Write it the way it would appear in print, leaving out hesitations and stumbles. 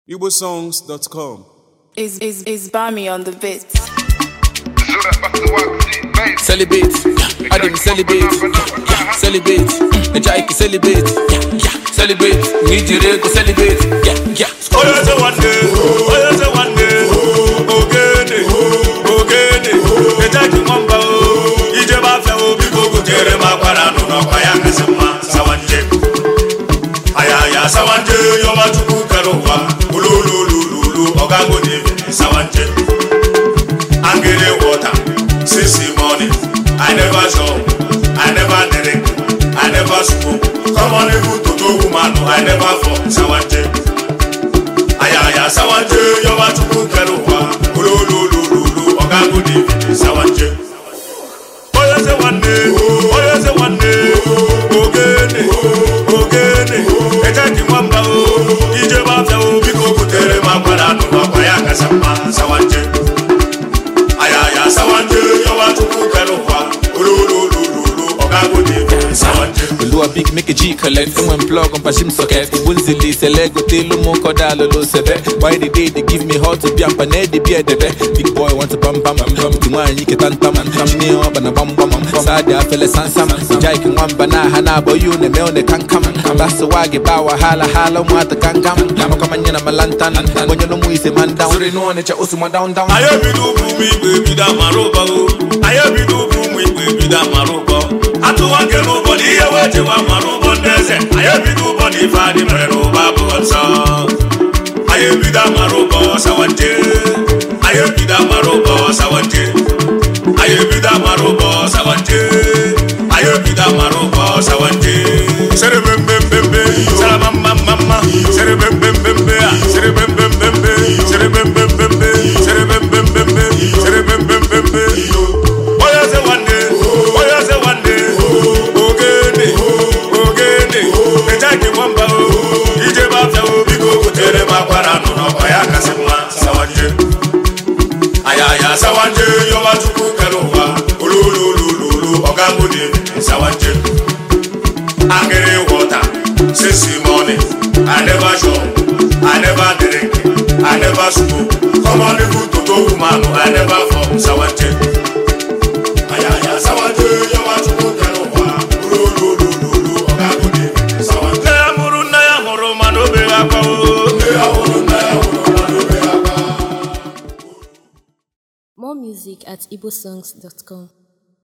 igbosongs.com. Is Bami on the beat. Celebrate, I didn't celebrate. Celebrate, the Jaiki celebrate. Celebrate, need you to go celebrate. Oh, you say one day, oh, you say one day. Ogene, the Jaiki Mamba, Ijeba Feo, Bigo, Jerema, Parano, Payanga, Sawanje. Ayaya, Sawanje, Yomatu Karowa, Ululu, Ogago, Sawanje. Angele water, sissy morning. I never show, I never drink, I never smoke. Come on, you to do woman, I never fall. Sawanje, ayaya, Sawanje, you want to cook Karowa, Ululu, Ogago, Sawanje. Oh, you say one day, oh, you say one day. Ogene, Ejaki Mwamba, Ijeba Feo, Biko Kutere, Maparano, Payanga, Sawanje. Ayaya, Sawanje, you want to cook Karowa, Ululu, Ogago, Sawanje. Ulu a big make a G collect from when plug on Pashim socket. Bunzili selego telu moko dalo lo sebe. Why the day they give me hot to be am pane the beer debe. Big boy want to bam. Tumwa yike tantam me up and a bam. Sadi a fele sansam. Jaiki mwamba na hana boyu ne me one kankam. Basu wage bawa hala mwata kankam. Lama kama nyena malantan. Wenye no muise man down. Suri no one cha usuma down. Ayabidu bumi baby da maroba. Ayabidu bumi baby da maroba. Atuwange no body yaweje wa maroba ndeze. Ayabidu body fadi mreno babu wansa. Ayabida maroba sawanje. Ayabida maroba sawanje. Ayabida maroba sawanje. Ayabida maroba sawanje. Sere bem sere mama. Sere bem sere bem sere bem sere bem sere bem. Oya se one day. Ogene. Ejaki Mwamba, Ijeba Feo, Biko Kutere, Maparano, Payanga, Sawanje. Ayaya, Sawanje, Yomatu Karowa, Ululu, Ogago, Sawanje. Angere water, sissy morning. I never show, I never drink, I never smoke. Come on, you to do woman, I never fall. Sawanje. Ayaya, Sawanje, Yomatu Karowa, Ululu, Ogago, Sawanje. More music at igbosongs.com.